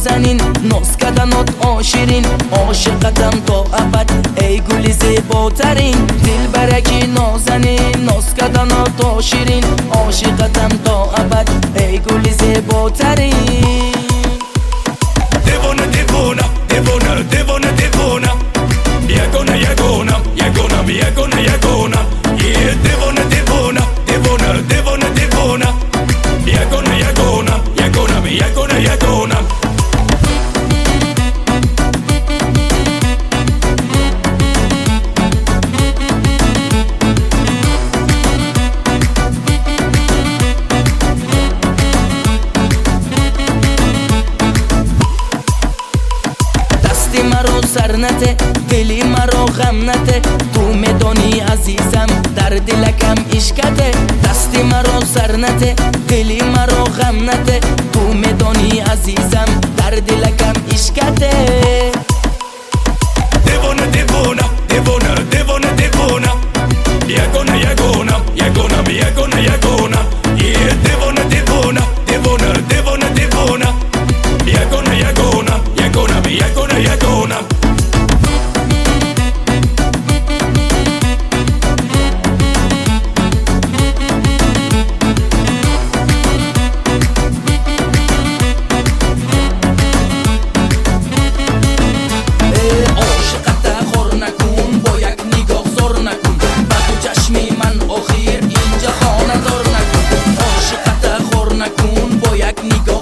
نازنین، ناز کردنات آشیرین، عاشقتم تا ابد ای گل زیباترین. دل برکی نازنین، ناز کردنات آشیرین، عاشقتم تا ابد ای گل زیباترین. دیوانه دیوانه دیوانه دیوانه دیوانه یگانه یگانه یگانه یگانه یگانه دیوانه دیوانه دیوانه دیوانه دیوانه یگانه یگانه یگانه یگانه یگانه. دستی مرا سر نته، دلی مرا غم نته، تو میدانی عزیزم در دلکم عشقته. دستی مرا سر نته، دلی مرا غم نته، تو میدانی عزیزم در دلکم عشقته. دیوانه دیوانه دیوانه دیوانه دیوانه یگانه یگانه یگانه یگانه یگانه دیوانه دیوانه دیوانه دیوانه دیوانه یگانه یگانه یگانه یگانه یگانه. با یک نگاه